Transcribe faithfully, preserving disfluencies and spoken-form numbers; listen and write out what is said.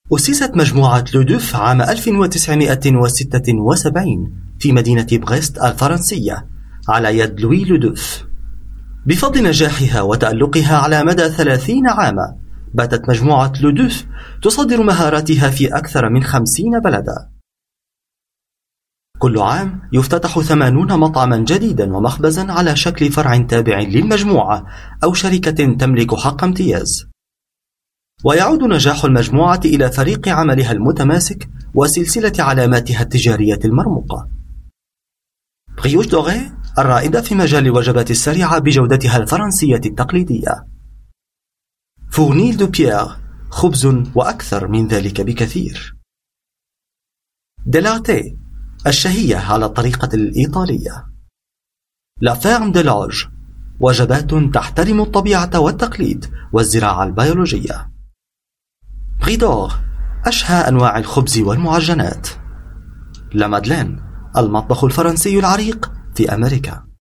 أسست مجموعة لودوف عام ألف وتسعمائة وستة وسبعين في مدينة بريست الفرنسية على يد لوي لودوف. بفضل نجاحها وتألقها على مدى ثلاثين عاما، باتت مجموعة لودوف تصدر مهاراتها في أكثر من خمسين بلدا. كل عام يفتتح ثمانون مطعما جديدا ومخبزا على شكل فرع تابع للمجموعة أو شركة تملك حق امتياز. ويعود نجاح المجموعة إلى فريق عملها المتماسك وسلسلة علاماتها التجارية المرموقة. بريوش دوغي الرائدة في مجال الوجبات السريعة بجودتها الفرنسية التقليدية. فورنيل دو بيير خبز وأكثر من ذلك بكثير. ديلارتي الشهية على الطريقة الإيطالية. لا فيرم دي لوج وجبات تحترم الطبيعة والتقليد والزراعة البيولوجية. بريدور أشهى أنواع الخبز والمعجنات. لا مادلين المطبخ الفرنسي العريق في أمريكا.